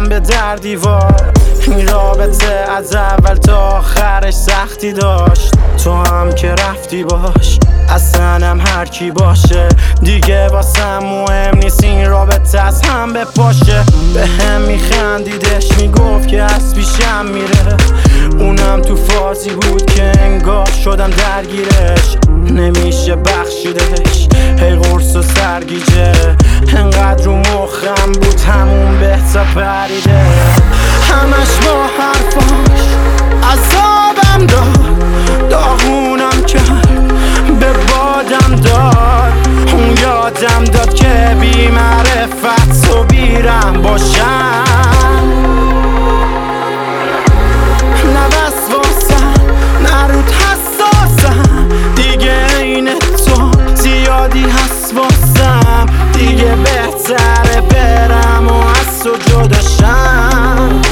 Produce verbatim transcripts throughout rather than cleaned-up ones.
زدم به در دیوار. این رابطه از اول تا آخرش سختی داشت. تو هم که رفتی باش، اصلا هم هر کی باشه دیگه واسم مهم نیست. این رابطه از هم به پاشه. به هم میخندیدش میگفت که از پیشم میره. اونم تو فازی بود که انگار شدم درگیرش. نمیشه بخشیدش، هی قرص و سرگیجه. انقدر رو مخم بود همون بهتا پریده. همش با حرفاش عذابم داد، داغونم کرد به بادم داد. اون یادم داد که بی معرفت و بیرم باشم. نه بس واسم نه رود حساسم، دیگه این تو زیادی هست واسم. دیگه بهتره برم و از تو جداشم.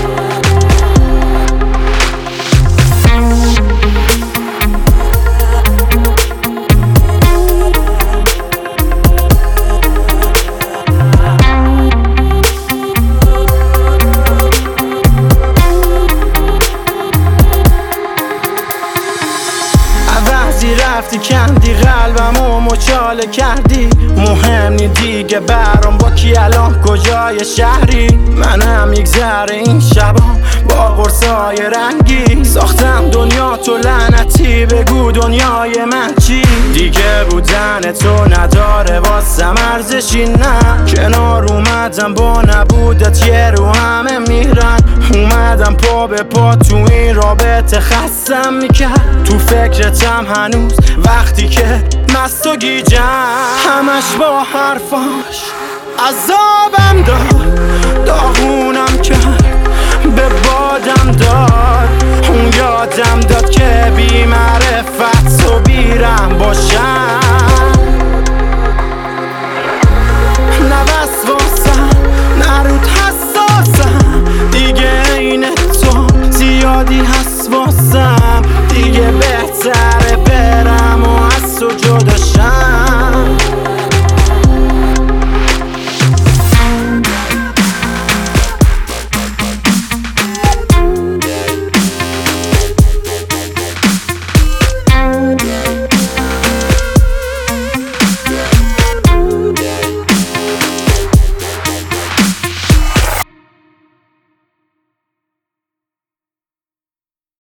رفتی کندی قلبم و مچاله کردی. مهم نی دیگه برام با کی الان کجای شهری. منم یک ذره این شبا با قرصای رنگی ساختم دنیا تو لعنتی. بگو دنیای من چی؟ دیگه بودن تو نداره واسم ارزشی. نه کنار اومدم با نبودت یه رو همه میرن. اومدم پا به پا تو این رابطه خستم میکرد. تو فکرتم هنوز وقتی که مست و گیجم. همش با حرفاش عذابم داد، داغونم کرد به بادم داد. اون یادم داد که بی معرفت و بیرم باشم.